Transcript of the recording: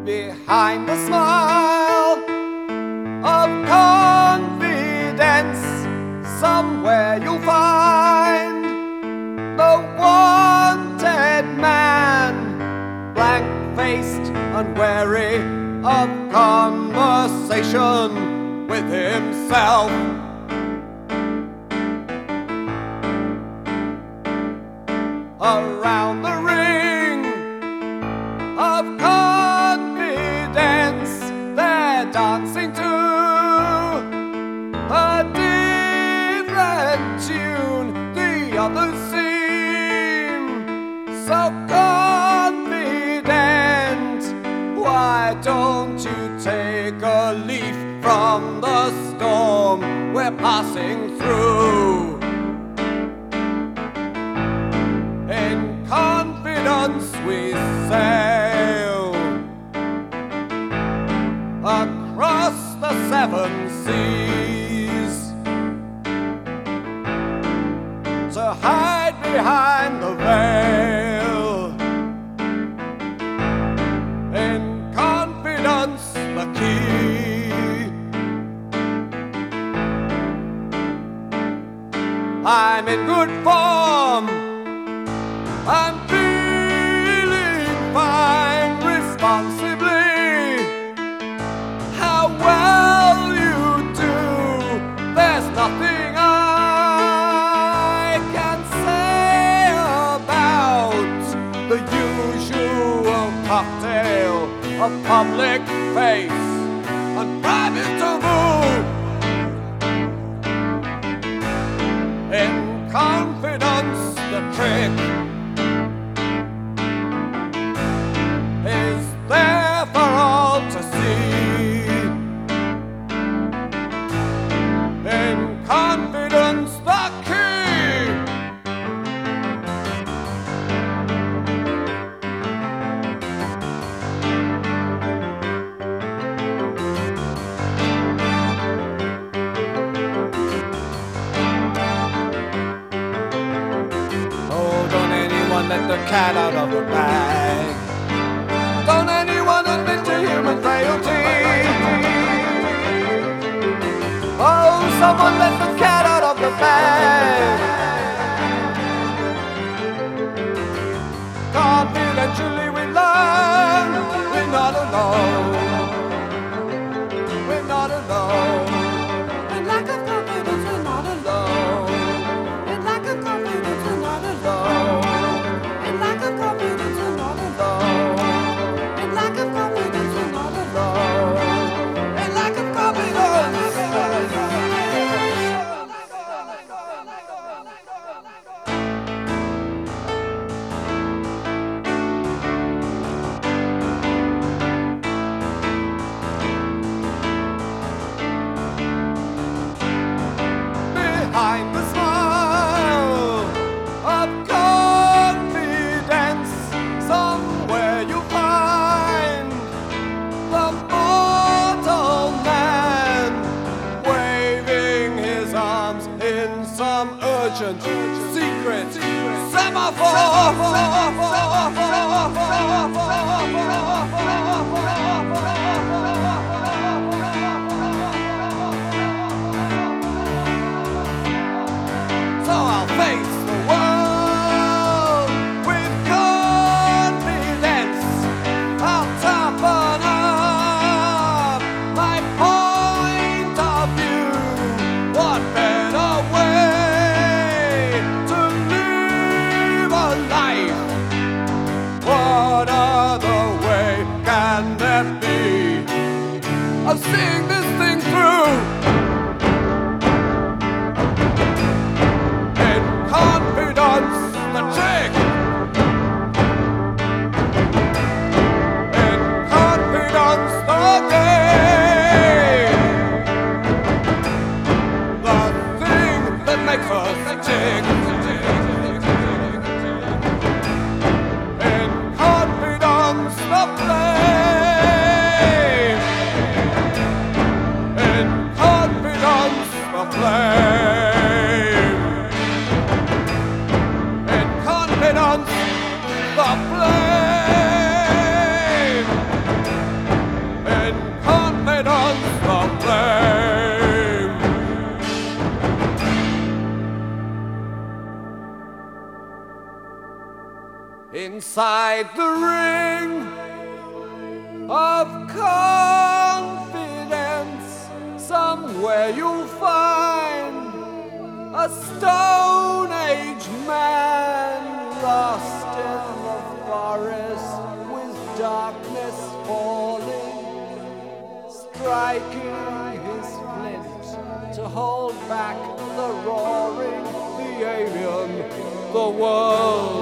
Behind the smile of confidence, somewhere you'll find the wanted man, blank-faced, unwary of conversation with himself. Around the ring of confidence, they're dancing to a different tune. The others seem so confident. Why don't you take a leaf from the storm we're passing through? In confidence we sail across the 7 seas to hide behind the veil. In confidence the key. I'm in good form, I'm feeling fine responsibly. How well you do, there's nothing I can say about the usual cocktail of public face and private taboo. In confidence the trick is there for all to see. In confidence the key. Oh, don't anyone let the cat out of the bag. Don't anyone admit to human frailty. Oh, someone let the cat out of the bag. Confidentially we learn we're not alone. We're not alone. In lack of confidence we're not alone. In lack of confidence we're not alone. In lack of confidence we're not alone. In lack of confidence we're not alone. In lack of confidence. Behind the smile of confidence, somewhere you'll find the mortal man waving his arms in some urgent, secret So I'll face the world with confidence. I'll toughen up my point of view. What better way to live a life? What other way can there be of seeing this thing through? Confidence, the trick. In confidence, the game. The thing that makes us tick. In confidence, the flame. In confidence, the flame. inside the ring of confidence. Somewhere you'll find a Stone Age man lost in the forest with darkness falling, striking his flint to hold back the roaring, the alien, the world